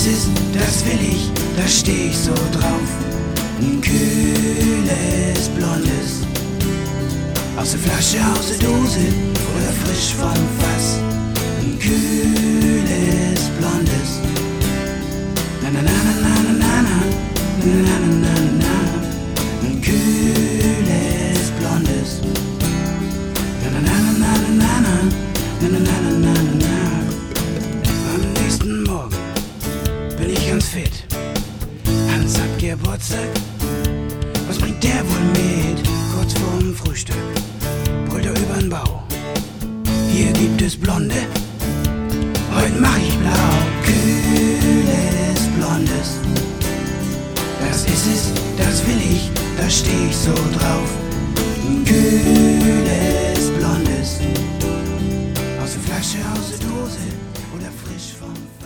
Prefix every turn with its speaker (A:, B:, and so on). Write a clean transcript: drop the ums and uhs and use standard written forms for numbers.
A: ist es, das will ich, da steh ich so drauf. Ein kühles, blondes, aus der Flasche, aus der Dose oder frisch vom Fass. Ein kühles, blondes, na na na na na na na na na na na. Ein kühles, blondes, na na na na na na na na na na na na. Am nächsten Morgen bin ich ganz fit. Hans hat Geburtstag, was bringt der wohl mit? Kurz vorm Frühstück brüllt er übern Bau. Hier gibt es Blonde, heute mach ich blau. Kühles, blondes, das ist es, das will ich, da steh ich so drauf. Ein kühles, blondes, aus der Flasche, aus der Dose oder frisch vom